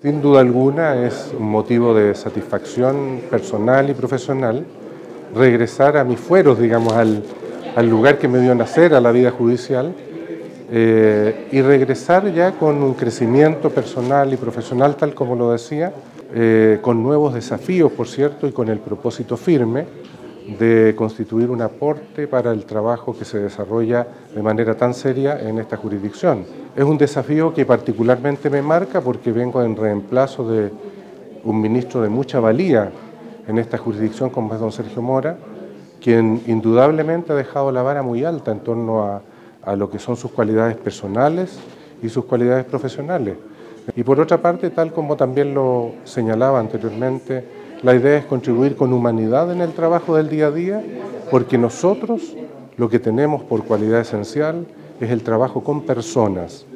Sin duda alguna es un motivo de satisfacción personal y profesional regresar a mis fueros, digamos, al lugar que me dio nacer, a la vida judicial, y regresar ya con un crecimiento personal y profesional, tal como lo decía, con nuevos desafíos, por cierto, y con el propósito firme de constituir un aporte para el trabajo que se desarrolla de manera tan seria en esta jurisdicción. Es un desafío que particularmente me marca porque vengo en reemplazo de un ministro de mucha valía en esta jurisdicción, como es don Sergio Mora, quien indudablemente ha dejado la vara muy alta en torno a lo que son sus cualidades personales y sus cualidades profesionales. Y por otra parte, tal como también lo señalaba anteriormente, la idea es contribuir con humanidad en el trabajo del día a día, porque nosotros lo que tenemos por cualidad esencial es el trabajo con personas.